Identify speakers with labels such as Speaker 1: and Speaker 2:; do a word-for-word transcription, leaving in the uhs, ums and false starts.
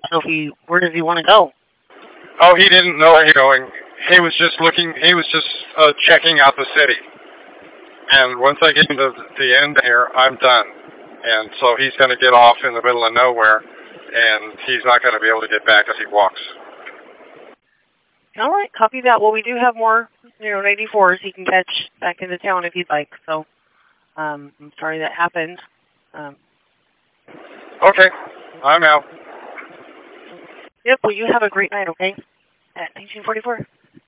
Speaker 1: So if he, where does he want to go?
Speaker 2: Oh, he didn't know where he was going. He was just looking. He was just uh, checking out the city. And once I get into the end here, I'm done. And so he's going to get off in the middle of nowhere, and he's not going to be able to get back as he walks.
Speaker 1: All right, copy that. Well, we do have more, you know, ninety-fours he can catch back into town if he'd like. So um, I'm sorry that happened. Um,
Speaker 2: okay, I'm out.
Speaker 1: Yep, well, you have a great night, okay? At nineteen forty-four.